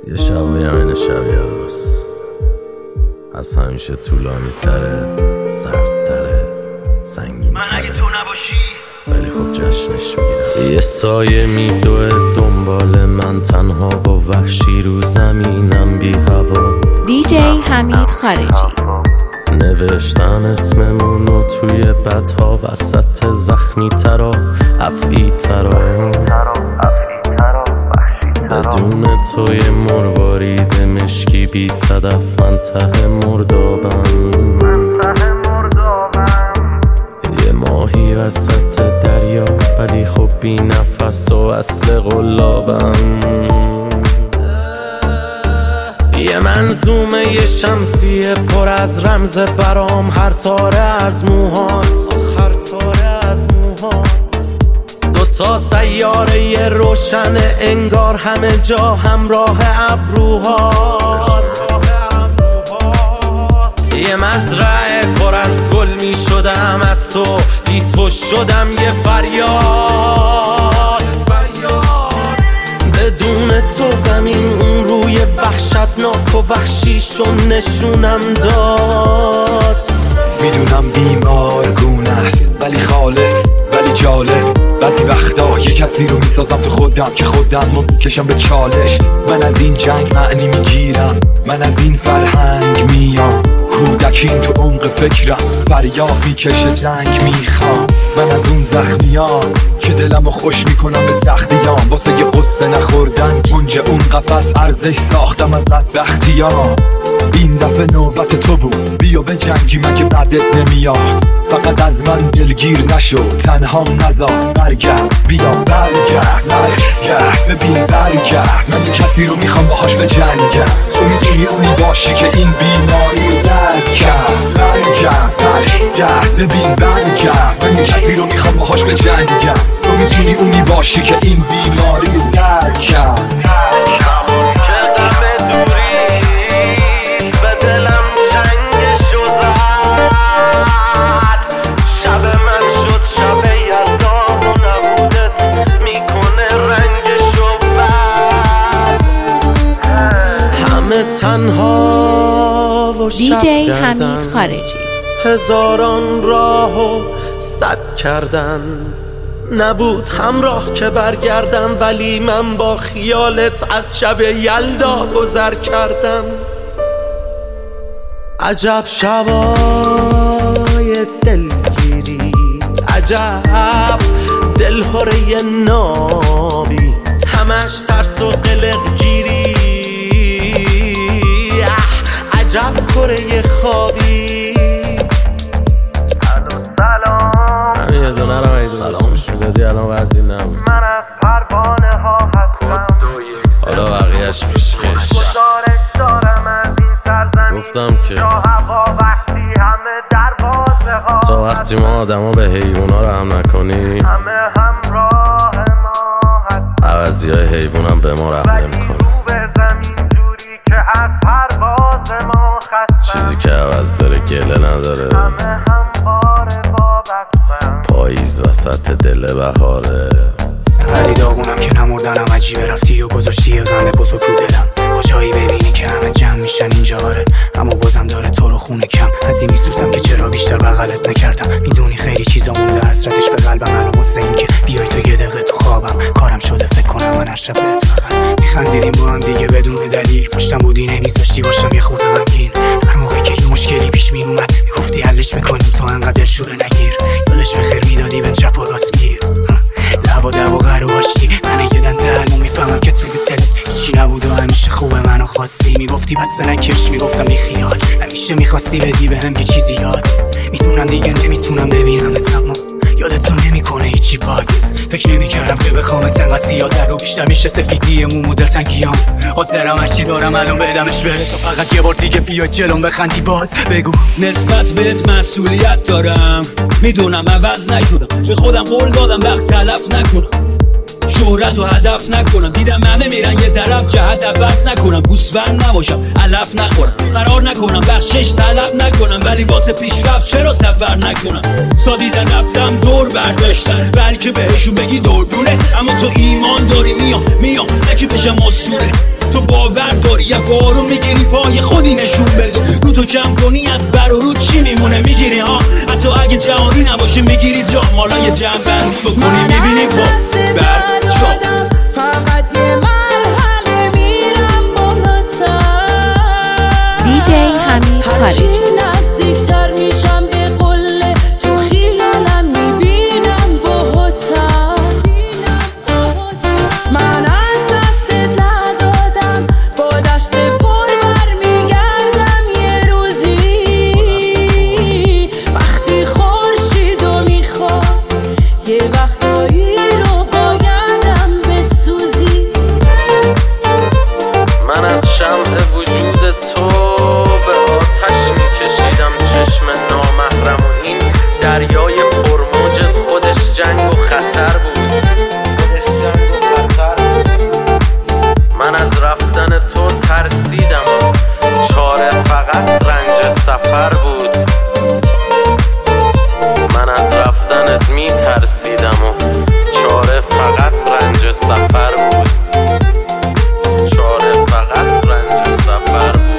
یه شبایی همین شبیه الباس از همیشه طولانی تره، سردتره، سنگین تره. من اگه تو نباشی ولی خب جشنش میگیرم. یه سایه میدوه دنبال من تنها و وحشی رو زمینم بی هوا. دیجی حمید خارجی. نوشتن اسممونو توی بطها وسط زخمی ترا افعی ترا. بدون توی مروارید مشکی بی صدف من ته مردابم. یه ماهی وسط دریا ولی خب بی نفس و اصل قلابم. یه منظومه یه شمسیه پر از رمز برام، هر تاره از موهات، هر تاره از موهات. دوتا سیاره یه روشنه انگار همه جا همراه ابروهات. یه مزرعه پر از گل می شدم از تو، بی تو شدم یه فریاد. بدون تو زمین اون روی وحشتناک و وحشیشو نشونم داد. میدونم بیمارگونه است ولی خالص ولی جالب. بعضی وقتا یه کسی رو میسازم تو خودم که خودم رو بکشم به چالش. من از این جنگ معنی میگیرم، من از این فرهنگ میام. کودکیم تو عمق فکرم فریاد میکشه جنگ میخوام. من از اون زخمیام که دلمو خوش میکنم به سختیام. واسه یه قصه نخوردن گنج اون قفس ارزش ساختم از بدبختیام. این دفعه نوبت تو بود، بیا به جنگی من که بعدت نمیام. فقط از من دلگیر نشو، تنها نذار، برگرد بیا برگرد ببین برگرد. من یه کسی رو میخوام باهاش به جنگم، تو میتونی اونی باشی که این بیماری رو درک کرد. برگرد ببین برگرد. من یه کسی رو میخوام باهاش به جنگم، تو میتونی اونی باشی که این بیماری رو درک کرد. تنها و دیجی حمید خارجی. هزاران راهو صد کردن، نبود همراه که برگردم، ولی من با خیالت از شب یلدا گذر کردم. عجب شبای دلگیری، عجب دلهوره نابی، همش ترس و قلق گیری. عجب کره خوابی. سلام همین یه دونه رو ایدو بسوش میدادی الان وزی نبود. من از پروانه ها هستم، حالا بقیهش پیشخش. گفتم که تا وقتی ما آدم ها به حیوان ها رحم نکنی، عوضی های حیوان هم به ما رحم نمیکنه. چیزی که عوض داره گله نداره. پاییز وسط دل بهاره. ولی داغونم که نمردنم عجیبه. رفتی و گذاشتی یه غم بزرگ رو دلم. کجایی ببینی که همه جمع میشن اینجا آره، اما بازم داره تو رو خونه کم. از این میسوزم که چرا بیشتر بغلت نکردم. میدونی خیلی چیزا مونده حسرتش به قلبم. الان واسه این که بیای تو یه دقیقه تو خوابم کارم شده فکر کنم من هر شب بهت فقط میخندیدیم با هم دیگه بدون دلیل. پشتم بودی نمیذاشتی باشم یه خورده غمگین. هر موقع که یه مشکلی پیش میومد میگفتی حلش میکنیم تو انقدر دلشوره نگیر. یادش بخیر میدادی بهم چپ و راست گیر. دعوا قرار باشی من یه دن دلمو میفهمم که توی دلت هیچی نبود و همیشه خوبه منو خواستی. میگفتی بس نکش، میگفتم بیخیال، همیشه میخواستی بدی بهم یه چیزی یاد. میدونم دیگه نمیتونم ببینم اما یادتون نمیکنه هیچی پاک. فکر نمیکردم که بخوامت انقدر زیاده رو بیشتر میشه سفیدی موم و دلتنگیام. حاضرم هرچی دارم الان بدمش بره تا فقط یه بار دیگه بیا جلوم بخندی. باز بگو نسبت بهت مسئولیت دارم، میدونم عوض نشدم، به خودم قول دادم وقت تلف نکنم، شهرت و هدف نکنم. دیدم همه میرن یه طرف جهت عوض نکنم. گوسفند نباشم علف نخورم، قرار نکنم بخشش طلب نکنم، ولی واسه پیشرفت چرا سفر نکنم. تا دیدن رفتم دور برداشتن، بلکه بهشون بگی دردونه. اما تو ایمان داری میام نه که بشم اسطوره. تو باور داری یه بارو میگیری پای خودی نشون بده. رو تو کم کنی از بر و رو چی میمونه میگیری ها. حتی اگه جهانی نباشه میگیری جا. مالا یه جمع بندی بکنی میبینی بر جا. فقط یه مرحله میرم بالاتر. دیجی حمید خارجی. نزدیکتر میشم به قله تو خیالم میبینم باهاتر. من از دستت ندادم با دست پر برمیگردم یه روزی. وقتی خورشیدو میخوام یه وقتایی رو بایدم بسوزی. من از شمع وجود تو به آتش میکشیدم چشم نامحرم و این دریای پرموج خودش جنگ و خطر بود. من از رفتن تو ترسیدم و چاره فقط رنج سفر بود. من از رفتنت میترسیدم و چاره فقط رنج سفر بود. چاره فقط رنج سفر بود.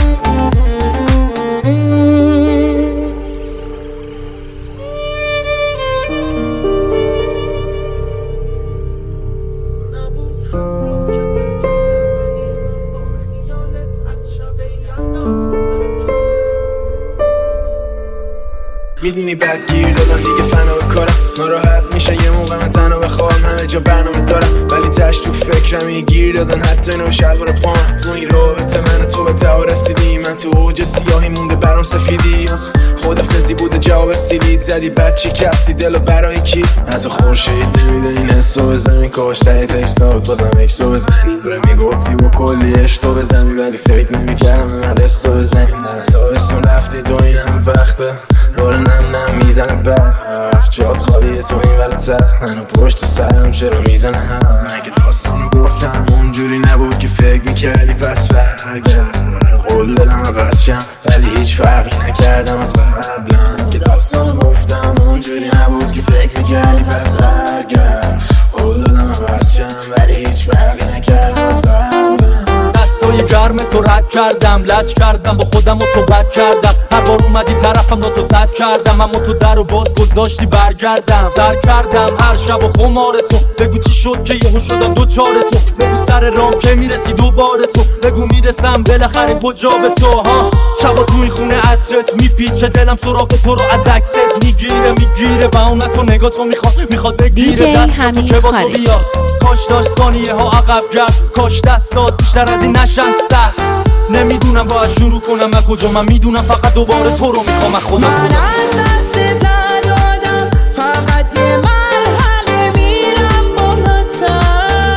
میدونی بعد گیر دادن دیگه فنا بکارم. ناراحت میشه یه موقع من تنها بخوام. همه جا برنامه دارم ولی تش تو فکرم یه گیر دادن. حتی اینو شلوار پام تو این رابطه من تو به ته رسیدی. من تو اوج سیاهی مونده برام سفیدی. خدافظی بوده جواب استیلیت زدی بچه کسی دلو برای کی. حتی خورشید نمیده این حسو بزنی. کاش ته تکستات بازم اکسو بزنی. دوره میگفتی با کلی عشقو بزنی ولی فکر نمیکردم به من رستو بزنی. من سایستون رفتی تو این همه وقته داره نم میزنه برف. جات خالیه تو این ولی تخت منو پشت سرم چرا میزنه هم. مگه داستانو گفتم اونجوری نبود که فکر میکردی پس برگرد. قول دادم عوض شم ولی هیچ فرقی نکردم از قبلم. که داستانو گفتم اونجوری نبود که فکر میکردی پس برگرد. قول دادم عوض شم ولی هیچ فرقی نکردم از قبلم. دستای گرم تو رد کردم لج کردم با خودم و تو بد کردم. هر بار اومدی طرفم را تو زد کردم اما تو در و باز گذاشتی برگردم. سر کردم هر شب و خمار تو. بگو چی شد که یهو شدم دوچار تو. بگو سر رام که میرسی دوباره تو. بگو میرسم بالاخره کجا به تو ها. شبا تو این خونه عطرت میپیچه دلم سراغ تو رو از عکست میگیره و اون تو نگاه تو میخواد بگیره دست تو که با تو بیاد. کاش داشت ثانیه ها عقب گرد. کاش دستات بیشتر از این نشن سر. نمیدونم باید شروع کنم از کجا. من میدونم فقط دوباره تو رو میخوام از خودم. من از دستت ندادم فقط یه مرحله میرم بالاتر.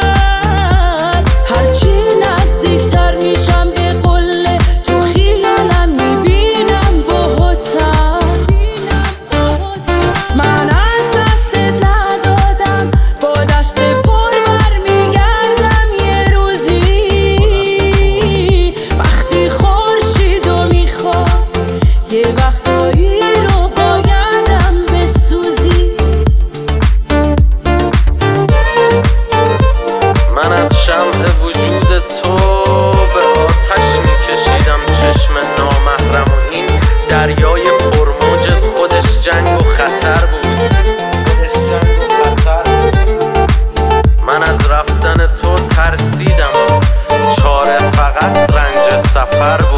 هرچی نزدیکتر میشم به قله تو خیالم میبینم باهاتر. من از دستت ندادم با دست پر برمیگردم یه روزی. وقتی خورشیدو میخوام یه وقتایی رو بایدم بسوزی. من از شمع وجود تو به آتش میکشیدم چشم نامحرم و این دریای پرموج خودش جنگ و خطر بود. من از رفتن تو ترسیدم و چاره فقط رنج سفر